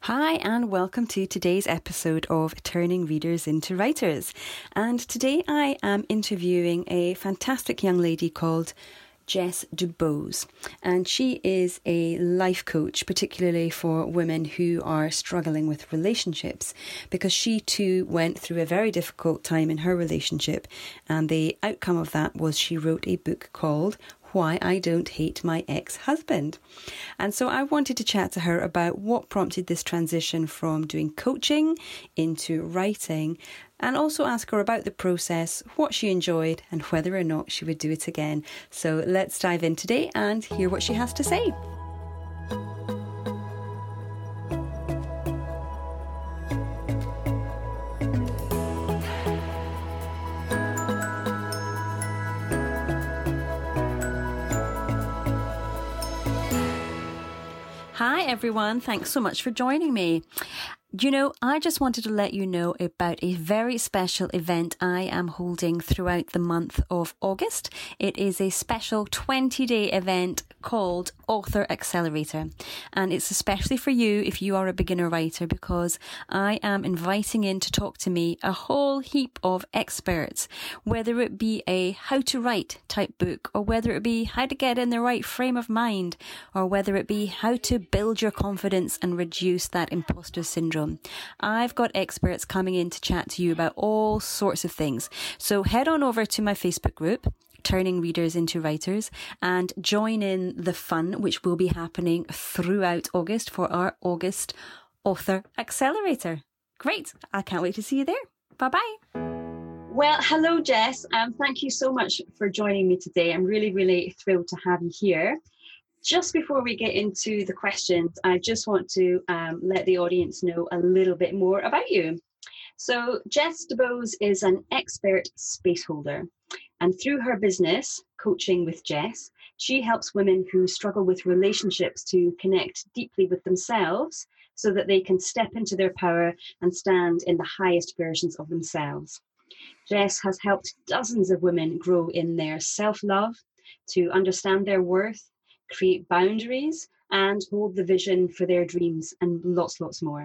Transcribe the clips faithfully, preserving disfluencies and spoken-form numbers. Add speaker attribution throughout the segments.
Speaker 1: Hi and welcome to today's episode of Turning Readers into Writers. And today I am interviewing a fantastic young lady called Jess Dubose, and she is a life coach, particularly for women who are struggling with relationships, because she too went through a very difficult time in her relationship, and the outcome of that was she wrote a book called Why I Don't Hate My Ex-Husband. And so I wanted to chat to her about what prompted this transition from doing coaching into writing, and also ask her about the process, what she enjoyed, and whether or not she would do it again. So let's dive in today and hear what she has to say. Hi everyone, thanks so much for joining me. You know, I just wanted to let you know about a very special event I am holding throughout the month of August. It is a special twenty-day event called Author Accelerator. And it's especially for you if you are a beginner writer, because I am inviting in to talk to me a whole heap of experts, whether it be a how to write type book, or whether it be how to get in the right frame of mind, or whether it be how to build your confidence and reduce that imposter syndrome. I've got experts coming in to chat to you about all sorts of things. So head on over to my Facebook group, Turning Readers into Writers, and join in the fun which will be happening throughout August for our August Author Accelerator. Great. I can't wait to see you there. Bye-bye. Well, hello, Jess. Um, thank you so much for joining me today. I'm really, really thrilled to have you here. Just before we get into the questions, I just want to um, let the audience know a little bit more about you. So Jess Dubose is an expert space holder, and through her business, Coaching with Jess, she helps women who struggle with relationships to connect deeply with themselves so that they can step into their power and stand in the highest versions of themselves. Jess has helped dozens of women grow in their self-love, to understand their worth, create boundaries, and hold the vision for their dreams, and lots, lots more.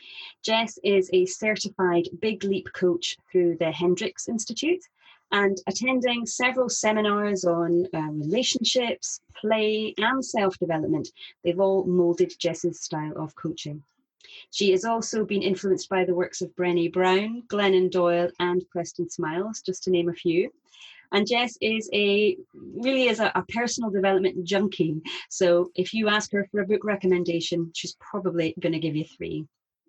Speaker 1: Jess is a certified Big Leap coach through the Hendricks Institute, and attending several seminars on uh, relationships, play, and self-development. They've all molded Jess's style of coaching. She has also been influenced by the works of Brené Brown, Glennon Doyle, and Preston Smiles, just to name a few. And Jess is a really is a, a personal development junkie. So if you ask her for a book recommendation, she's probably going to give you three.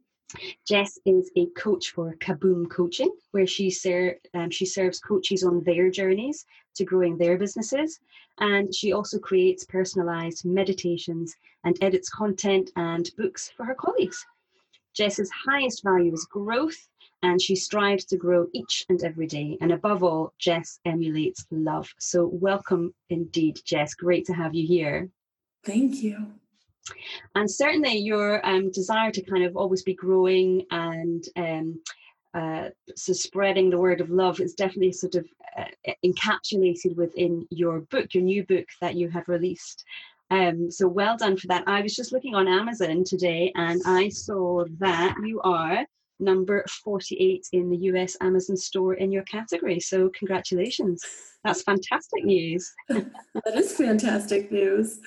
Speaker 1: Jess is a coach for Kaboom Coaching, where she, ser- um, she serves coaches on their journeys to growing their businesses. And she also creates personalized meditations and edits content and books for her colleagues. Jess's highest value is growth, and she strives to grow each and every day. And above all, Jess emulates love. So welcome indeed, Jess. Great to have you here.
Speaker 2: Thank you.
Speaker 1: And certainly your um, desire to kind of always be growing and um, uh, so spreading the word of love is definitely sort of uh, encapsulated within your book, your new book that you have released. Um, so well done for that. I was just looking on Amazon today and I saw that you are number forty-eight in the U S Amazon store in your category. So congratulations. That's fantastic news.
Speaker 2: That is fantastic news.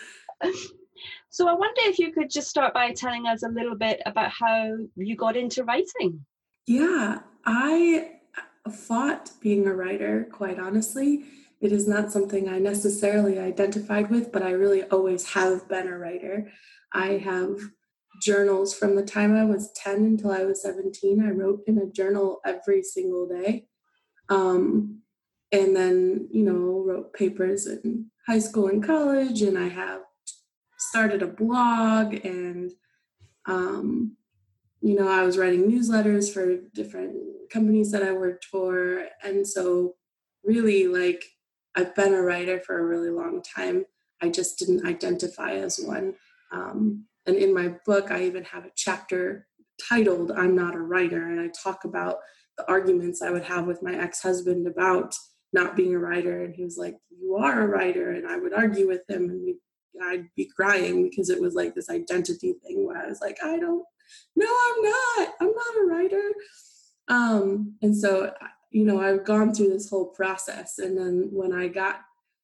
Speaker 1: So I wonder if you could just start by telling us a little bit about how you got into writing.
Speaker 2: Yeah, I fought being a writer, quite honestly. It is not something I necessarily identified with, but I really always have been a writer. I have journals from the time I was ten until I was seventeen. I wrote in a journal every single day. Um, and then, you know, wrote papers in high school and college, and I have started a blog, and, um, you know, I was writing newsletters for different companies that I worked for. And so really, like, I've been a writer for a really long time. I just didn't identify as one. Um, and in my book, I even have a chapter titled I'm Not a Writer. And I talk about the arguments I would have with my ex-husband about not being a writer. And he was like, you are a writer. And I would argue with him, and we, I'd be crying because it was like this identity thing where I was like, I don't, no, I'm not. I'm not a writer. Um, and so, you know, I've gone through this whole process. And then when I got,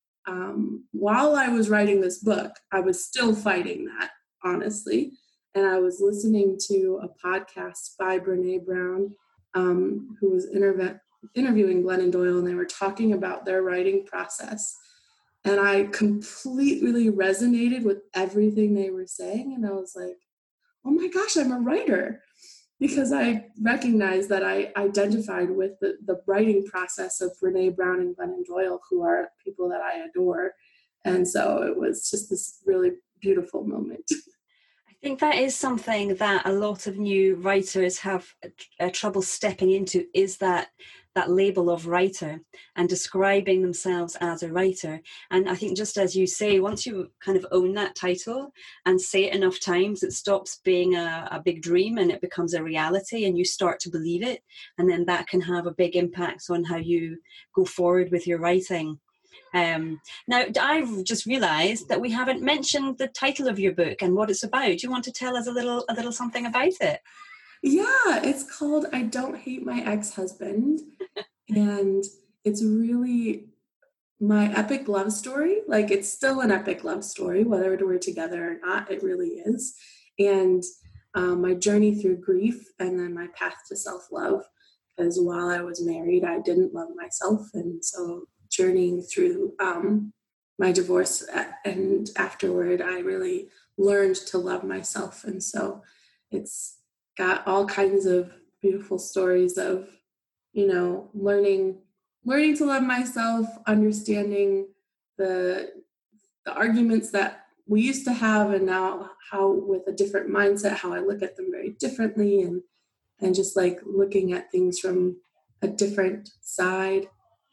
Speaker 2: um, while I was writing this book, I was still fighting that, honestly. And I was listening to a podcast by Brene Brown, um, who was interve- interviewing Glennon Doyle, and they were talking about their writing process. And I completely resonated with everything they were saying. And I was like, oh my gosh, I'm a writer. Because I recognized that I identified with the, the writing process of Brene Brown and Glennon Doyle, who are people that I adore. And so it was just this really beautiful moment.
Speaker 1: I think that is something that a lot of new writers have uh, trouble stepping into, is that that label of writer and describing themselves as a writer. And I think, just as you say, once you kind of own that title and say it enough times, it stops being a, a big dream and it becomes a reality, and you start to believe it. And then that can have a big impact on how you go forward with your writing. Um, now, I've just realised that we haven't mentioned the title of your book and what it's about. Do you want to tell us a little, a little something about it?
Speaker 2: Yeah, it's called I Don't Hate My Ex-Husband. And it's really my epic love story. Like, it's still an epic love story, whether we're together or not, it really is. And um, my journey through grief, and then my path to self-love. Because while I was married, I didn't love myself. And so journeying through um, my divorce and afterward, I really learned to love myself. And so it's got all kinds of beautiful stories of, you know, learning, learning to love myself, understanding the, the arguments that we used to have, and now how, with a different mindset, how I look at them very differently, and, and just like looking at things from a different side.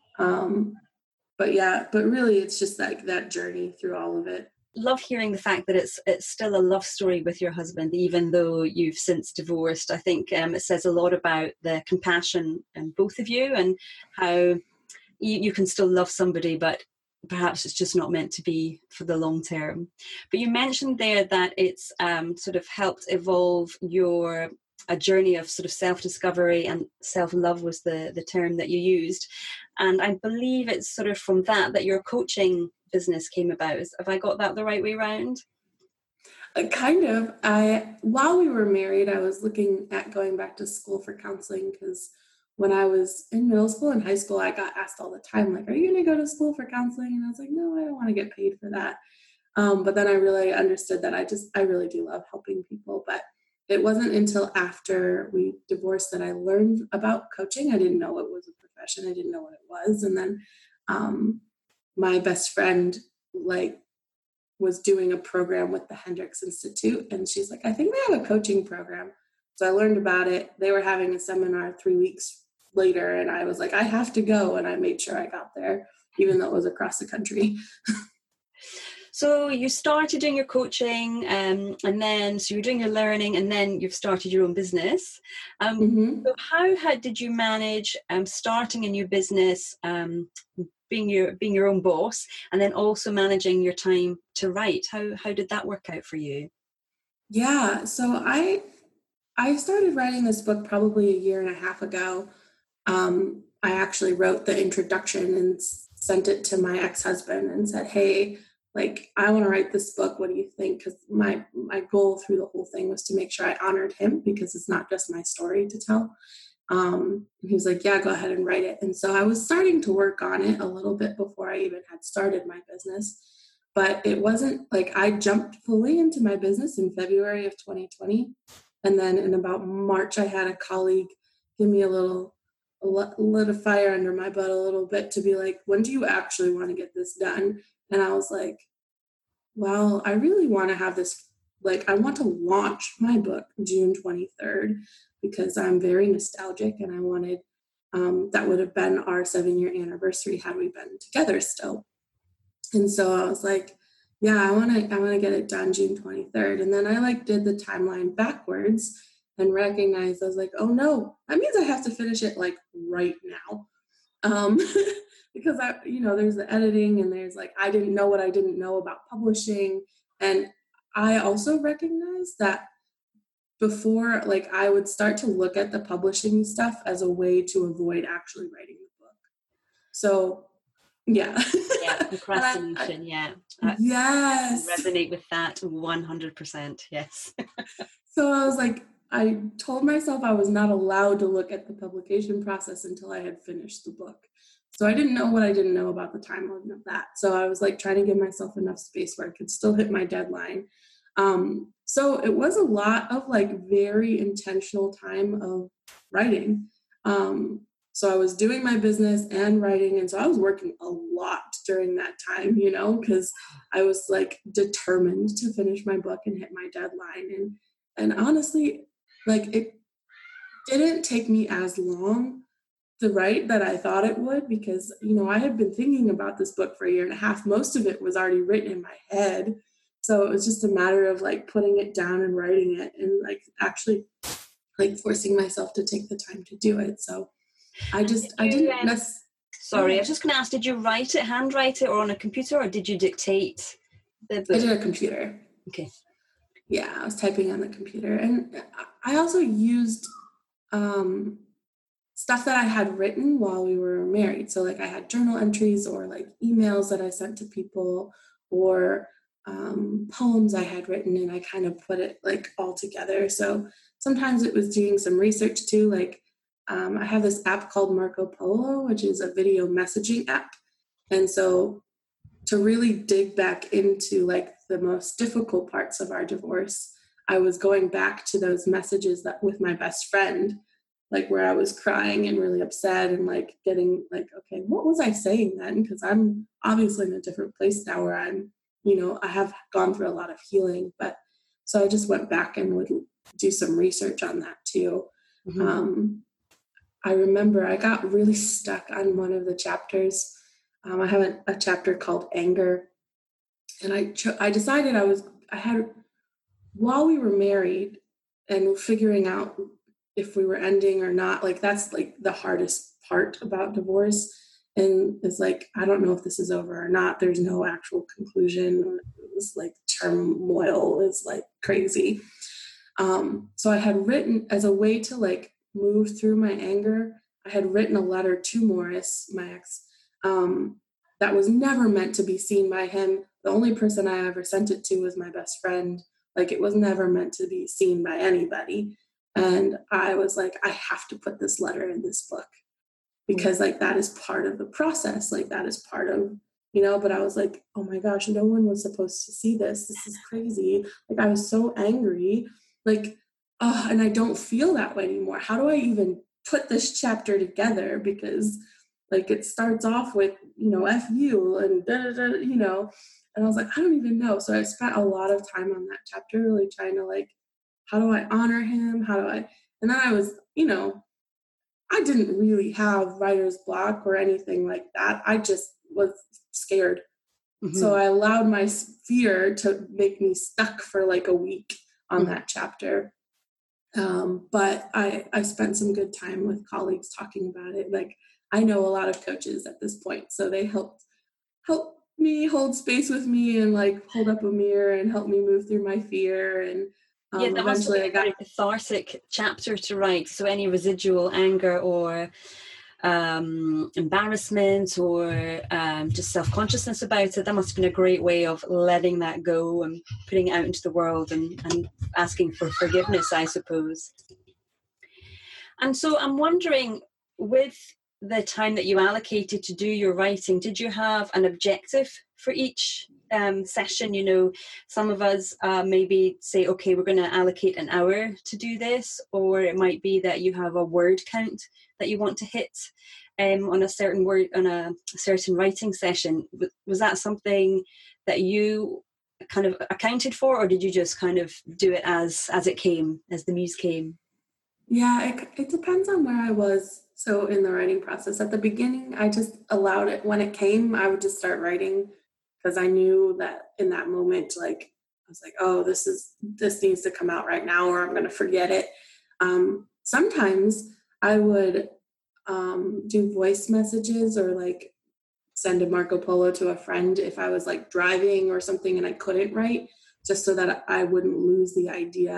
Speaker 2: Um, but yeah, but really it's just like that journey through all of it.
Speaker 1: Love hearing the fact that it's it's still a love story with your husband, even though you've since divorced. I think um, it says a lot about the compassion in both of you, and how you, you can still love somebody, but perhaps it's just not meant to be for the long term. But you mentioned there that it's um, sort of helped evolve your a journey of sort of self-discovery, and self-love was the, the term that you used. And I believe it's sort of from that that your coaching business came about. Have I got that the right way around?
Speaker 2: Uh, kind of. I, while we were married, I was looking at going back to school for counseling, because when I was in middle school and high school, I got asked all the time, like, are you going to go to school for counseling? And I was like, no, I don't want to get paid for that. Um, but then I really understood that I just, I really do love helping people. But it wasn't until after we divorced that I learned about coaching. I didn't know it was a profession. I didn't know what it was. And then um, my best friend, like, was doing a program with the Hendricks Institute. And she's like, I think they have a coaching program. So I learned about it. They were having a seminar three weeks later. And I was like, I have to go. And I made sure I got there, even though it was across the country.
Speaker 1: So you started doing your coaching, um, and then so you're doing your learning, and then you've started your own business. Um, mm-hmm. So how, how did you manage um, starting a new business, um, being your being your own boss, and then also managing your time to write? How how did that work out for you?
Speaker 2: Yeah, so I I started writing this book probably a year and a half ago. Um, I actually wrote the introduction and sent it to my ex-husband and said, hey, like, I want to write this book. What do you think? Because my, my goal through the whole thing was to make sure I honored him, because it's not just my story to tell. Um, he was like, yeah, go ahead and write it. And so I was starting to work on it a little bit before I even had started my business. But it wasn't like I jumped fully into my business in February of twenty twenty. And then in about March, I had a colleague give me a little, lit a fire under my butt a little bit to be like, when do you actually want to get this done? And I was like, well, I really want to have this, like, I want to launch my book June twenty-third, because I'm very nostalgic, and I wanted, um, that would have been our seven year anniversary had we been together still. And so I was like, yeah, I want to, I want to get it done June twenty-third. And then I like did the timeline backwards and recognized, I was like, oh no, that means I have to finish it like right now. Um, because I, you know, there's the editing, and there's like, I didn't know what I didn't know about publishing. And I also recognized that before, like I would start to look at the publishing stuff as a way to avoid actually writing the book. So yeah.
Speaker 1: Yeah, procrastination. I, I, yeah. I,
Speaker 2: yes.
Speaker 1: I resonate with that one hundred percent. Yes.
Speaker 2: So I was like, I told myself I was not allowed to look at the publication process until I had finished the book. So I didn't know what I didn't know about the timeline of that. So I was like trying to give myself enough space where I could still hit my deadline. Um, so it was a lot of like very intentional time of writing. Um, so I was doing my business and writing. And so I was working a lot during that time, you know, because I was like determined to finish my book and hit my deadline. And, and honestly, like it didn't take me as long to write that I thought it would, because, you know, I had been thinking about this book for a year and a half. Most of it was already written in my head. So it was just a matter of like putting it down and writing it and like actually like forcing myself to take the time to do it. So I just, you, I didn't um, mess.
Speaker 1: Sorry, I was just going to ask, did you write it, handwrite it, or on a computer, or did you dictate the book?
Speaker 2: I did a computer.
Speaker 1: Okay.
Speaker 2: Yeah, I was typing on the computer. And I also used um, stuff that I had written while we were married. So like I had journal entries or like emails that I sent to people, or um, poems I had written, and I kind of put it like all together. So sometimes it was doing some research too. Like um, I have this app called Marco Polo, which is a video messaging app. And so to really dig back into like the most difficult parts of our divorce, I was going back to those messages that with my best friend, like where I was crying and really upset and like getting like, okay, what was I saying then? Because I'm obviously in a different place now where I'm, you know, I have gone through a lot of healing. But so I just went back and would do some research on that too. Mm-hmm. Um, I remember I got really stuck on one of the chapters. Um, I have a, a chapter called Anger. And I cho- I decided I was, I had, while we were married and figuring out if we were ending or not, like that's like the hardest part about divorce. And it's like, I don't know if this is over or not. There's no actual conclusion. It was like turmoil is like crazy. Um, so I had written as a way to like move through my anger. I had written a letter to Morris, my ex, um, that was never meant to be seen by him. The only person I ever sent it to was my best friend. Like it was never meant to be seen by anybody. And I was like, I have to put this letter in this book because like that is part of the process. Like that is part of, you know, but I was like, oh my gosh, no one was supposed to see this. This is crazy. Like I was so angry, like, oh, and I don't feel that way anymore. How do I even put this chapter together? Because like it starts off with, you know, F you and da, da, da, you know, and I was like, I don't even know. So I spent a lot of time on that chapter, really trying to like, how do I honor him? How do I, and then I was, you know, I didn't really have writer's block or anything like that. I just was scared. Mm-hmm. So I allowed my fear to make me stuck for like a week on mm-hmm. that chapter. Um, but I, I spent some good time with colleagues talking about it. Like I know a lot of coaches at this point, so they helped help me hold space with me and like hold up a mirror and help me move through my fear. And um,
Speaker 1: yeah, that
Speaker 2: eventually
Speaker 1: must be a very cathartic chapter to write. So any residual anger or um, embarrassment or um, just self-consciousness about it, that must have been a great way of letting that go and putting it out into the world and, and asking for forgiveness, I suppose. And so I'm wondering, with the time that you allocated to do your writing, did you have an objective for each um, session? You know, some of us uh, maybe say, okay, we're going to allocate an hour to do this, or it might be that you have a word count that you want to hit um, on a certain word, on a certain writing session. Was that something that you kind of accounted for, or did you just kind of do it as as it came, as the muse came?
Speaker 2: Yeah, it, it depends on where I was. So in the writing process, at the beginning, I just allowed it. When it came, I would just start writing because I knew that in that moment, like I was like, oh, this is this needs to come out right now, or I'm going to forget it. Um, sometimes I would um, do voice messages or like send a Marco Polo to a friend if I was like driving or something and I couldn't write, just so that I wouldn't lose the idea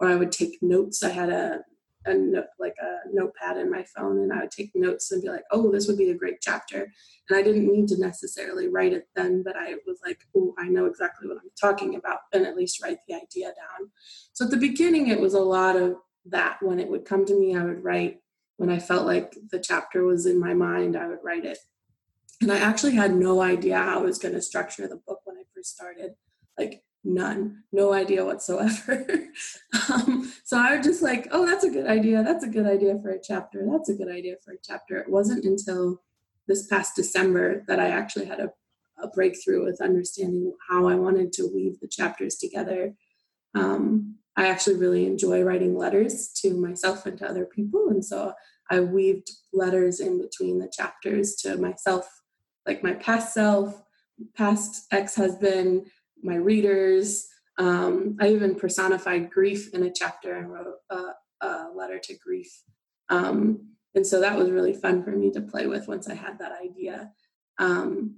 Speaker 2: or I would take notes. I had a, a note, like a notepad in my phone, and I would take notes and be like, oh, this would be a great chapter. And I didn't need to necessarily write it then, but I was like, oh, I know exactly what I'm talking about, and at least write the idea down. So at the beginning, it was a lot of that. When it would come to me, I would write. When I felt like the chapter was in my mind, I would write it. And I actually had no idea how I was going to structure the book when I first started. Like, none, no idea whatsoever. um, so I was just like, oh, that's a good idea. That's a good idea for a chapter. That's a good idea for a chapter. It wasn't until this past December that I actually had a, a breakthrough with understanding how I wanted to weave the chapters together. Um, I actually really enjoy writing letters to myself and to other people. And so I weaved letters in between the chapters to myself, like my past self, past ex-husband, my readers. Um, I even personified grief in a chapter and wrote a, a letter to grief. Um, and so that was really fun for me to play with once I had that idea. Um,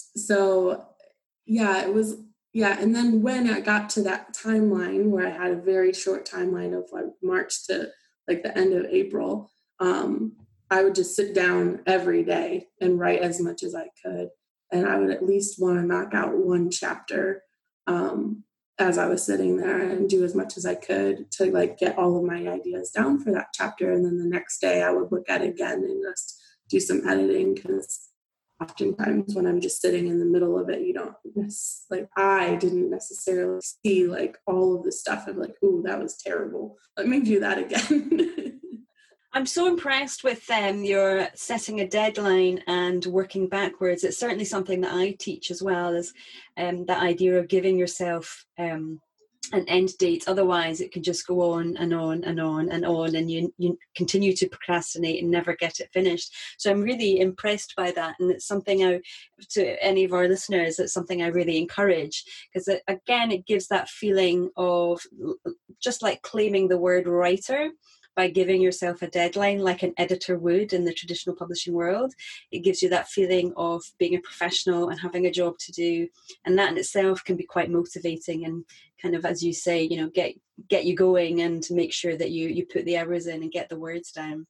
Speaker 2: so yeah, it was, yeah. And then when I got to that timeline where I had a very short timeline of like March to like the end of April, um, I would just sit down every day and write as much as I could. And I would at least want to knock out one chapter um, as I was sitting there, and do as much as I could to like get all of my ideas down for that chapter. And then the next day I would look at it again and just do some editing, because oftentimes when I'm just sitting in the middle of it, you don't like, I didn't necessarily see like all of the stuff. I'm like, ooh, that was terrible. Let me do that again.
Speaker 1: I'm so impressed with um, your setting a deadline and working backwards. It's certainly something that I teach as well, as um, that idea of giving yourself um, an end date. Otherwise, it could just go on and on and on and on, and you you continue to procrastinate and never get it finished. So I'm really impressed by that, and it's something I, to any of our listeners, it's something I really encourage, because it, again, it gives that feeling of just like claiming the word writer. By giving yourself a deadline like an editor would in the traditional publishing world, it gives you that feeling of being a professional and having a job to do. And that in itself can be quite motivating and kind of, as you say, you know, get get you going and make sure that you you put the hours in and get the words down.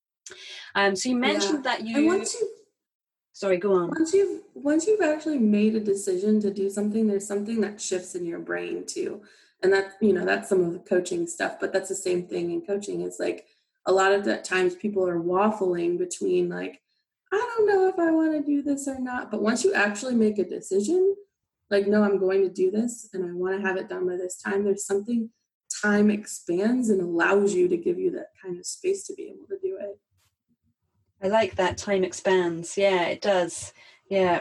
Speaker 1: Um, so you mentioned yeah. that you...
Speaker 2: And once you...
Speaker 1: Sorry, go on.
Speaker 2: Once you've, once you've actually made a decision to do something, there's something that shifts in your brain too. And that, you know, that's some of the coaching stuff, but that's the same thing in coaching. It's like a lot of the times people are waffling between like, I don't know if I want to do this or not. But once you actually make a decision, like, no, I'm going to do this and I want to have it done by this time, there's something, time expands and allows you to give you that kind of space to be able to do it.
Speaker 1: I like that, time expands. Yeah, it does. Yeah.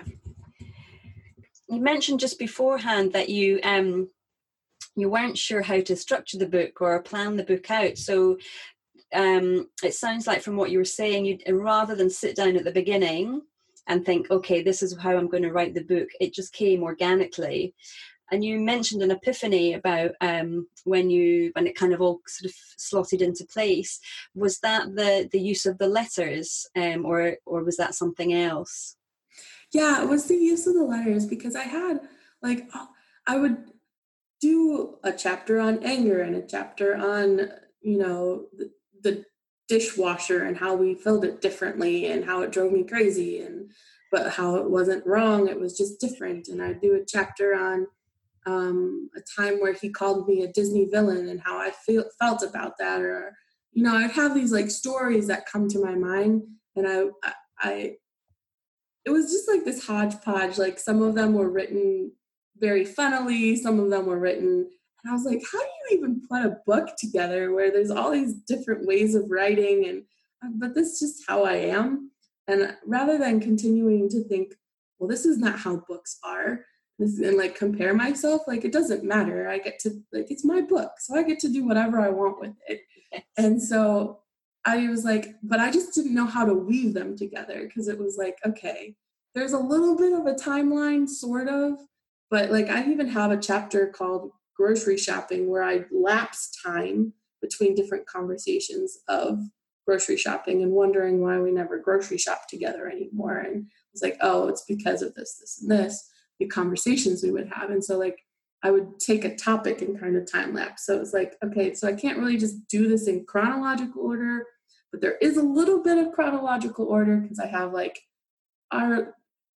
Speaker 1: You mentioned just beforehand that you, um, you weren't sure how to structure the book or plan the book out. So um, it sounds like from what you were saying, you rather than sit down at the beginning and think, okay, this is how I'm going to write the book, it just came organically. And you mentioned an epiphany about um, when you when it kind of all sort of slotted into place. Was that the the use of the letters, um, or or was that something else?
Speaker 2: Yeah, it was the use of the letters, because I had like I would do a chapter on anger and a chapter on, you know, the, the dishwasher and how we filled it differently and how it drove me crazy, and but how it wasn't wrong, it was just different. And I'd do a chapter on um, a time where he called me a Disney villain and how I feel, felt about that. Or, you know, I'd have these like stories that come to my mind, and I, I, I it was just like this hodgepodge. Like some of them were written very funnily, some of them were written, and I was like, how do you even put a book together where there's all these different ways of writing? And but this is just how I am. And rather than continuing to think, well, this is not how books are, this, and like compare myself, like it doesn't matter. I get to, like, it's my book, so I get to do whatever I want with it. And so I was like, but I just didn't know how to weave them together, because it was like, okay, there's a little bit of a timeline, sort of. But like I even have a chapter called Grocery Shopping where I lapse time between different conversations of grocery shopping and wondering why we never grocery shop together anymore. And it's like, oh, it's because of this, this, and this, the conversations we would have. And so like I would take a topic and kind of time lapse. So it was like, okay, so I can't really just do this in chronological order, but there is a little bit of chronological order because I have like our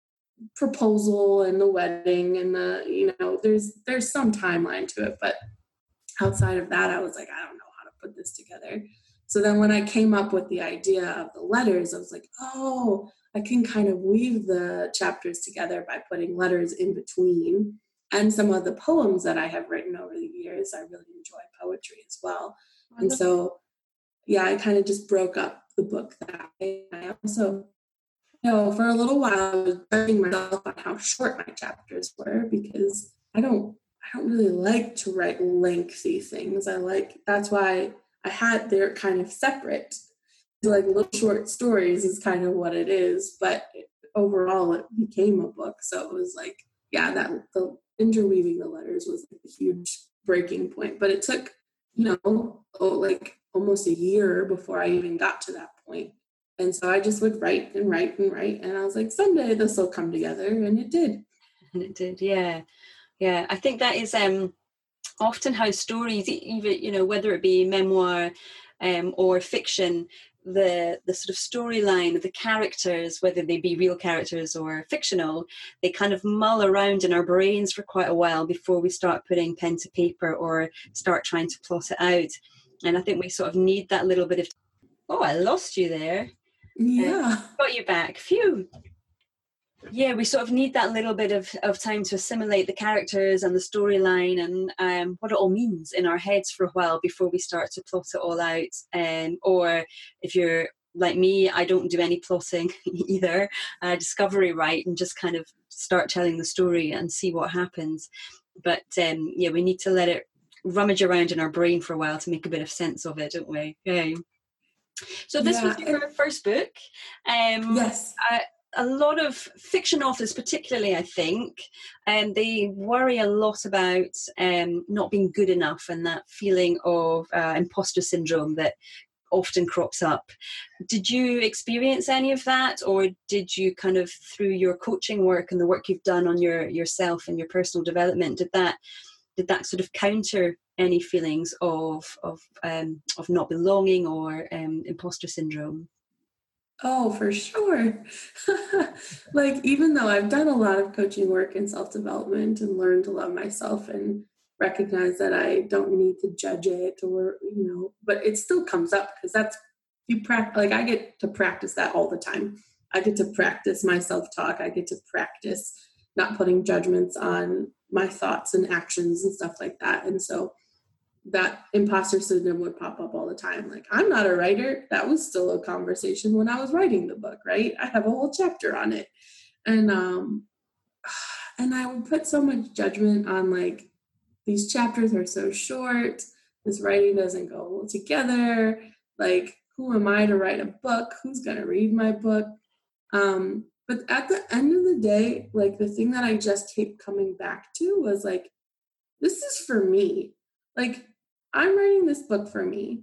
Speaker 2: proposal and the wedding and the, you know, there's there's some timeline to it, but outside of that, I was like, I don't know how to put this together. So then when I came up with the idea of the letters, I was like, oh, I can kind of weave the chapters together by putting letters in between. And some of the poems that I have written over the years, I really enjoy poetry as well. And so, yeah, I kind of just broke up the book that way. I also, you know, for a little while, I was judging myself on how short my chapters were because I don't, I don't really like to write lengthy things. I like, that's why I had, they're kind of separate. Like little short stories is kind of what it is, but overall it became a book. So it was like, yeah, that the interweaving the letters was like a huge breaking point. But it took, you know, oh, like almost a year before I even got to that point. And so I just would write and write and write. And I was like, someday this will come together. And it did.
Speaker 1: And it did, yeah. Yeah, I think that is um, often how stories, even, you know, whether it be memoir um, or fiction, the the sort of storyline of the characters, whether they be real characters or fictional, they kind of mull around in our brains for quite a while before we start putting pen to paper or start trying to plot it out. And I think we sort of need that little bit of, oh, I lost you there.
Speaker 2: Yeah.
Speaker 1: Uh, got you back. Phew. Yeah, we sort of need that little bit of, of time to assimilate the characters and the storyline and um, what it all means in our heads for a while before we start to plot it all out. Um, or if you're like me, I don't do any plotting either. I discovery write and just kind of start telling the story and see what happens. But um, yeah, we need to let it rummage around in our brain for a while to make a bit of sense of it, don't we? Yeah. So this yeah. was your first book. Um,
Speaker 2: yes.
Speaker 1: I, A lot of fiction authors, particularly, I think, um, they worry a lot about um, not being good enough and that feeling of uh, imposter syndrome that often crops up. Did you experience any of that, or did you kind of, through your coaching work and the work you've done on your yourself and your personal development, did that did that sort of counter any feelings of of um, of not belonging or um, imposter syndrome?
Speaker 2: Oh, for sure. Like, even though I've done a lot of coaching work and self-development and learned to love myself and recognize that I don't need to judge it or, you know, but it still comes up because that's, you practice, like I get to practice that all the time. I get to practice my self-talk. I get to practice not putting judgments on my thoughts and actions and stuff like that. And so that imposter syndrome would pop up all the time. Like, I'm not a writer. That was still a conversation when I was writing the book, right? I have a whole chapter on it. And, um, and I would put so much judgment on like, these chapters are so short. This writing doesn't go well together. Like, who am I to write a book? Who's going to read my book? Um, but at the end of the day, like the thing that I just kept coming back to was like, this is for me. Like, I'm writing this book for me.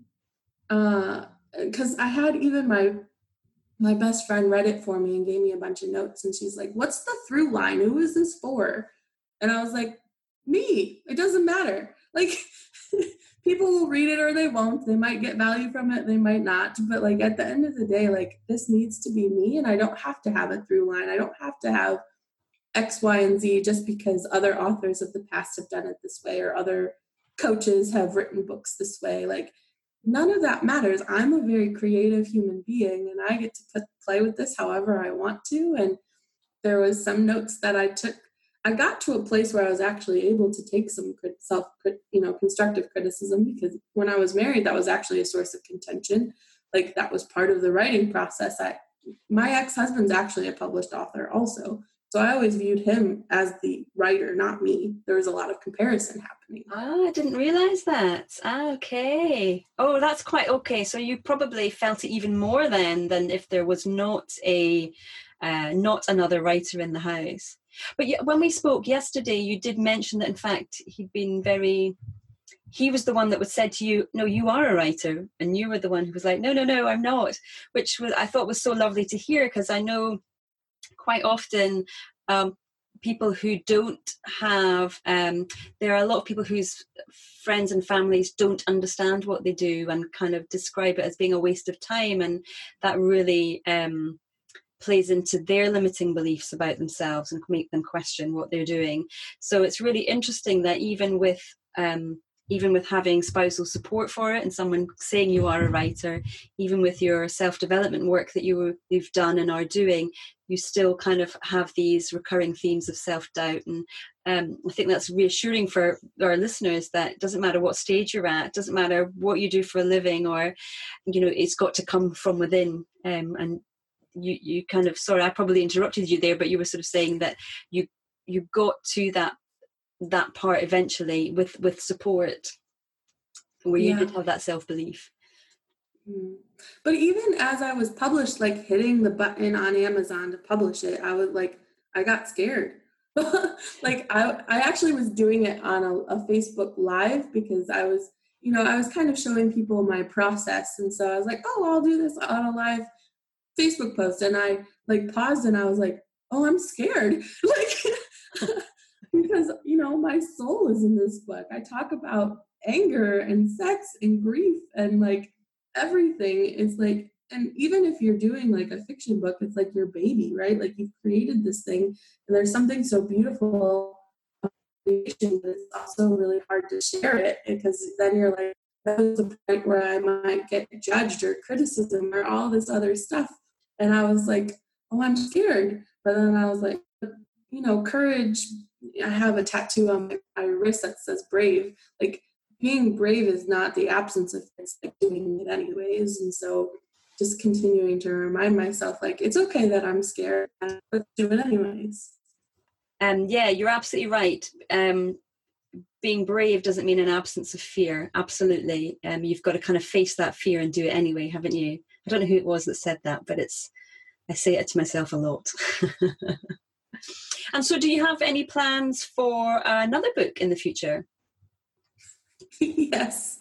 Speaker 2: Uh, because I had even my my best friend read it for me and gave me a bunch of notes. And she's like, what's the through line? Who is this for? And I was like, me. It doesn't matter. Like, people will read it or they won't. They might get value from it. They might not. But like at the end of the day, like this needs to be me. And I don't have to have a through line. I don't have to have X, Y, and Z just because other authors of the past have done it this way or other coaches have written books this way. Like, none of that matters. I'm a very creative human being and I get to put, play with this however I want to. And there was some notes that I took. I got to a place where I was actually able to take some self, you know, constructive criticism, because when I was married, that was actually a source of contention. Like, that was part of the writing process. I, my ex-husband's actually a published author also. So I always viewed him as the writer, not me. There was a lot of comparison happening.
Speaker 1: Oh, I didn't realize that. Okay. Oh, that's quite okay. So you probably felt it even more then than if there was not a, uh, not another writer in the house. But yeah, when we spoke yesterday, you did mention that in fact he'd been very. He was the one that was said to you, no, you are a writer. And you were the one who was like, no, no, no, I'm not. Which was, I thought was so lovely to hear, because I know quite often um, people who don't have, um, there are a lot of people whose friends and families don't understand what they do and kind of describe it as being a waste of time. And that really um, plays into their limiting beliefs about themselves and make them question what they're doing. So it's really interesting that even with um, even with having spousal support for it and someone saying you are a writer, even with your self-development work that you, you've done and are doing, you still kind of have these recurring themes of self-doubt. And um, I think that's reassuring for our listeners that it doesn't matter what stage you're at, it doesn't matter what you do for a living, or, you know, it's got to come from within. Um, and you, you kind of, sorry, I probably interrupted you there, but you were sort of saying that you, you got to that that part eventually with with support where you yeah. did have that self-belief.
Speaker 2: Mm. But even as I was published, like hitting the button on Amazon to publish it, I was like, I got scared. Like I, I actually was doing it on a, a Facebook Live because I was, you know, I was kind of showing people my process. And so I was like, oh, I'll do this on a live Facebook post. And I like paused and I was like, oh, I'm scared. Like, because, you know, my soul is in this book. I talk about anger and sex and grief and like everything. It's like, and even if you're doing like a fiction book, it's like your baby, right? Like you've created this thing and there's something so beautiful about creation, but it's also really hard to share it because then you're like, that's the point where I might get judged or criticism or all this other stuff. And I was like, oh, I'm scared. But then I was like, you know, courage. I have a tattoo on my, my wrist that says brave. Like being brave is not the absence of it, it's like doing it anyways. And so just continuing to remind myself, like, it's okay that I'm scared, but do it anyways.
Speaker 1: Um, yeah, you're absolutely right. Um, being brave doesn't mean an absence of fear. Absolutely. Um, you've got to kind of face that fear and do it anyway, haven't you? I don't know who it was that said that, but it's, I say it to myself a lot. And so do you have any plans for another book in the future?
Speaker 2: Yes.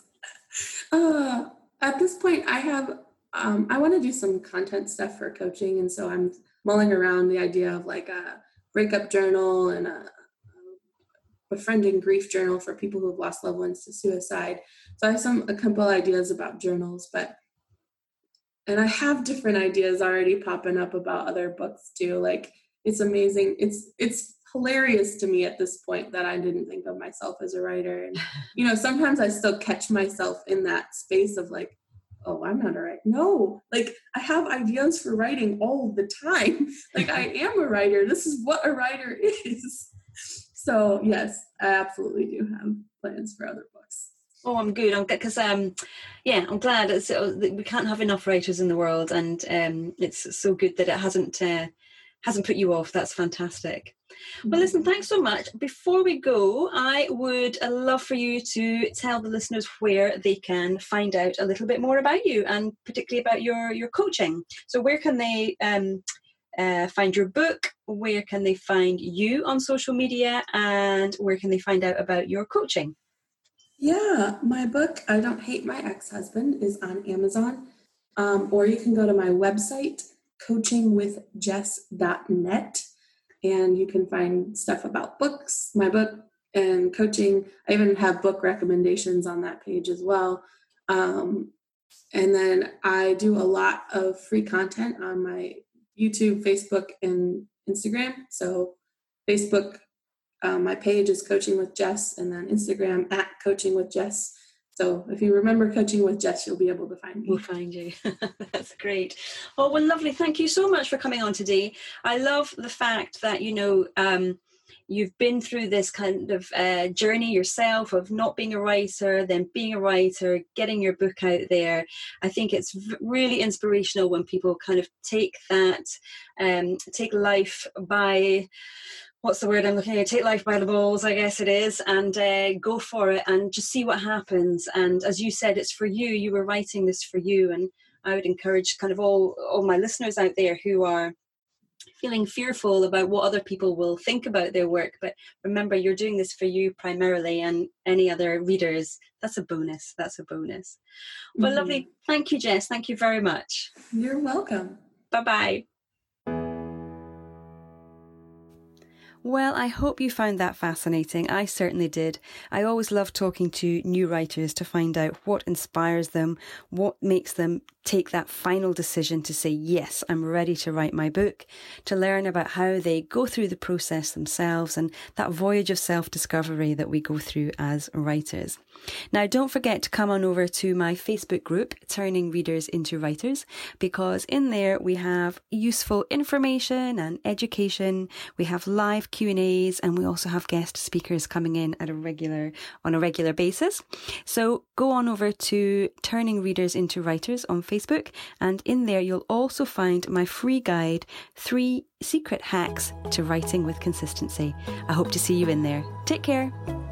Speaker 2: Uh, at this point, I have, um, I want to do some content stuff for coaching. And so I'm mulling around the idea of like a breakup journal and a befriending grief journal for people who have lost loved ones to suicide. So I have some, a couple ideas about journals, but, and I have different ideas already popping up about other books too. Like, it's amazing. It's it's hilarious to me at this point that I didn't think of myself as a writer. And, you know, sometimes I still catch myself in that space of like, oh, I'm not a writer. No, like I have ideas for writing all the time. Like I am a writer. This is what a writer is. So yes, I absolutely do have plans for other books.
Speaker 1: Oh, I'm good. I'm good because um, yeah, I'm glad. It's, uh, we can't have enough writers in the world, and um, it's so good that it hasn't uh, hasn't put you off. That's fantastic. Well, listen, thanks so much. Before we go, I would love for you to tell the listeners where they can find out a little bit more about you, and particularly about your your coaching. So, where can they um, uh, find your book? Where can they find you on social media? And where can they find out about your coaching?
Speaker 2: Yeah, my book, I Don't Hate My Ex-Husband, is on Amazon. Um, or you can go to my website, coaching with jess dot net, and you can find stuff about books, my book, and coaching. I even have book recommendations on that page as well. Um, and then I do a lot of free content on my YouTube, Facebook, and Instagram. So Facebook, um, my page is Coaching with Jess, and then Instagram at Coaching with Jess. So if you remember Coaching with Jess, you'll be able to find me.
Speaker 1: We'll find you. That's great. Oh, well, lovely. Thank you so much for coming on today. I love the fact that, you know, um, you've been through this kind of uh, journey yourself of not being a writer, then being a writer, getting your book out there. I think it's v- really inspirational when people kind of take that, um, take life by... what's the word I'm looking at? Take life by the balls, I guess it is, and uh, go for it and just see what happens. And as you said, it's for you. You were writing this for you. And I would encourage kind of all, all my listeners out there who are feeling fearful about what other people will think about their work. But remember, you're doing this for you primarily, and any other readers, that's a bonus. That's a bonus. Mm-hmm. Well, lovely. Thank you, Jess. Thank you very much.
Speaker 2: You're welcome.
Speaker 1: Bye-bye. Well, I hope you found that fascinating. I certainly did. I always love talking to new writers to find out what inspires them, what makes them take that final decision to say, yes, I'm ready to write my book, to learn about how they go through the process themselves and that voyage of self-discovery that we go through as writers. Now, don't forget to come on over to my Facebook group, Turning Readers into Writers, because in there we have useful information and education. We have live Q and A's, and we also have guest speakers coming in at a regular on a regular basis. So go on over to Turning Readers into Writers on Facebook, and in there you'll also find my free guide, Three Secret Hacks to Writing with Consistency. I hope to see you in there. Take care.